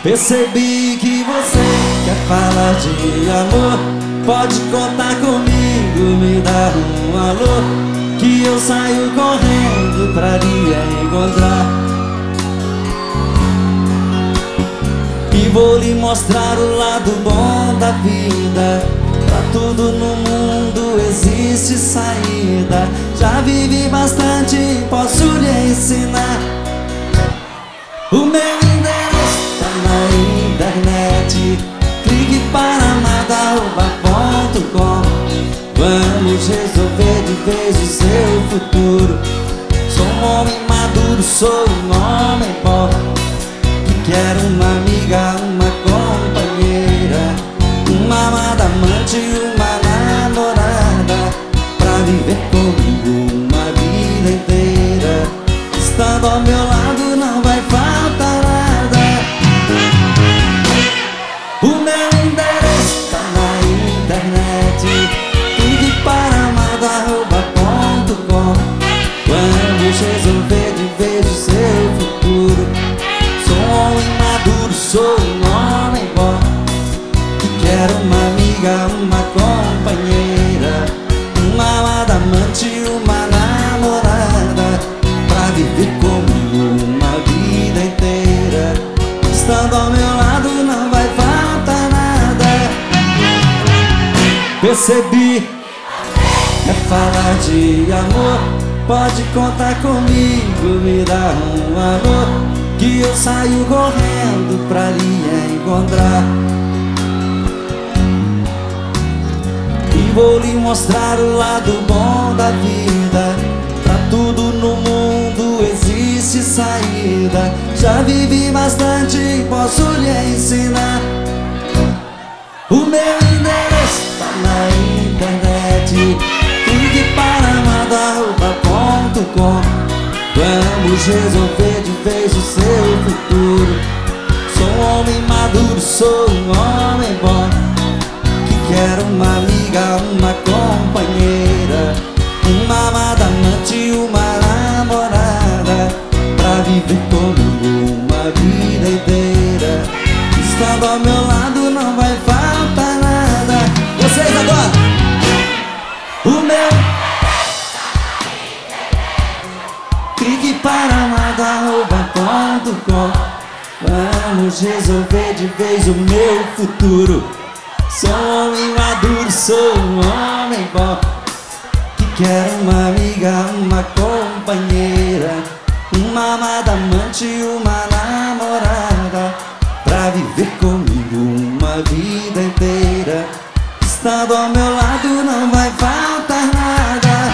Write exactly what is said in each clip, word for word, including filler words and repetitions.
Percebi que você quer falar de amor. Pode contar comigo, me dá um alô, que eu saio correndo pra lhe encontrar. E vou lhe mostrar o lado bom da vida. Pra tudo no mundo existe saída. Já vivi bastante, posso lhe ensinar. O meu endereço tá na internet. Clique para madaroba ponto com. Vamos resolver de vez o seu futuro. Sou um homem maduro, sou um homem bom, que quer uma amiga, uma companheira, uma amada amante, uma namorada, pra viver comigo uma vida inteira. Estando ao meu lado não vai faltar nada. O meu endereço tá na internet. Clique para madaroba ponto com. Vamos resolver de vez o seu futuro. Sou um homem maduro, sou um homem bom, que quero uma amiga, uma companheira, uma amada amante, uma namorada, pra viver comigo uma vida inteira. Estando ao meu lado não vai faltar nada. Percebi, quer falar de amor, pode contar comigo, me dá um alô, que eu saio correndo pra lhe encontrar. E vou lhe mostrar o lado bom da vida. Pra tudo no mundo existe saída. Já vivi bastante, posso lhe ensinar. O meu endereço tá na internet. Clique para madaroba ponto com. Vamos resolver de vez o seu futuro. Sou um homem maduro, sou um homem bom, que quero uma amiga, uma companheira, uma amada amante, uma namorada, pra viver comigo uma vida inteira. Estando ao meu lado não vai faltar nada. Vocês agora! O meu clique para madaroba ponto com. Vamos resolver de vez o meu futuro. Sou um homem maduro, sou um homem bom, que quero uma amiga, uma companheira, uma amada amante, uma namorada, pra viver comigo uma vida inteira. Estando ao meu lado não vai faltar nada.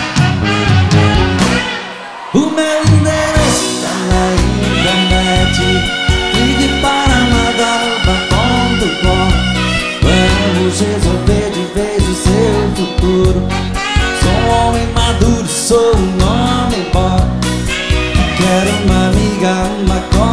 O meu endereço tá na internet. Clique para madaroba ponto com. Vamos resolver de vez o seu futuro. Sou um homem maduro, sou um homem bom, que quero uma amiga, uma companheira,